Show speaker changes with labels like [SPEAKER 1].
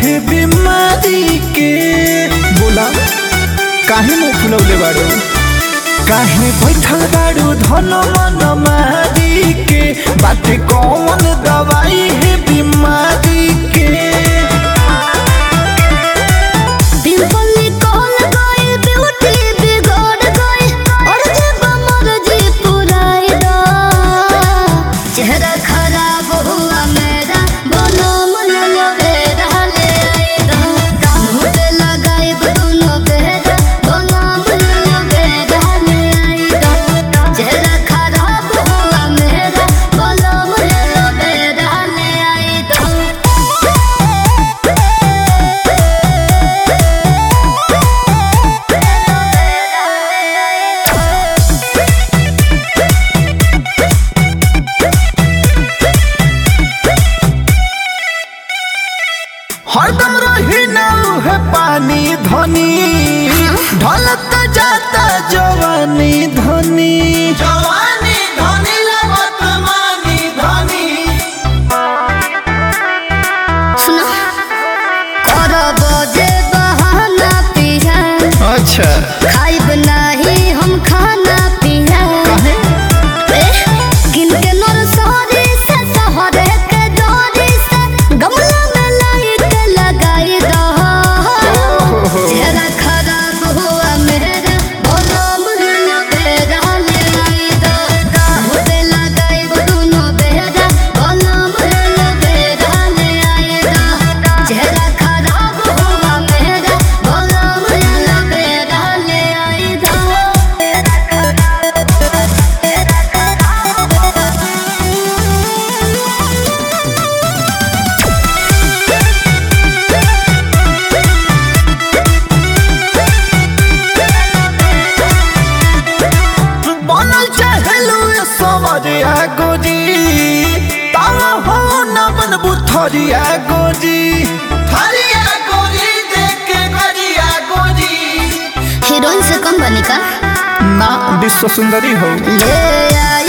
[SPEAKER 1] है बीमारी के। बोला काहे मुँह फुलौले बाड़ू, काहे बैठल बाड़ू धन मन मारी के। बाटे कौन दवाई है बीमारी के।
[SPEAKER 2] चेहरा खराब हुआ मेरा बोलो मन बेरा ले आई दो मुझ लगाए दोनों बेरा बोलो मन बेरा ले आई दो। चेहरा खराब हुआ मेरा बोलो मन बेरा ले आई दो।
[SPEAKER 1] हरदम रही नाउ है पानी धनी, ढलत जाता जवानी धनी। जवानी धनी लगत मानी धनी।
[SPEAKER 2] सुनो करब जे बहाना पिया,
[SPEAKER 1] अच्छा
[SPEAKER 2] खाइब नाही हम खाना पिया। किनके नर्सरी से शहरे के डोरी से गमला में लाई के लगाई दो। चेहरा खराब हुआ मेरा बोलो मुझे बेरा ले आई दो मुझे लगाई दोनों बेरा बोलो मुझे बेरा ले आई दो। चेहरा खराब हुआ मेरा बोलो मुझे बेरा ले आई दो।
[SPEAKER 1] बनल चाहलू सवरिया गोरी, तावा हो न बनबू थरिया गोरी। थरिया गोरी देख के गरिया गोरी।
[SPEAKER 2] हीरोइन से कम बनी का
[SPEAKER 1] ना विश्व सुंदरी हो।
[SPEAKER 2] ले आई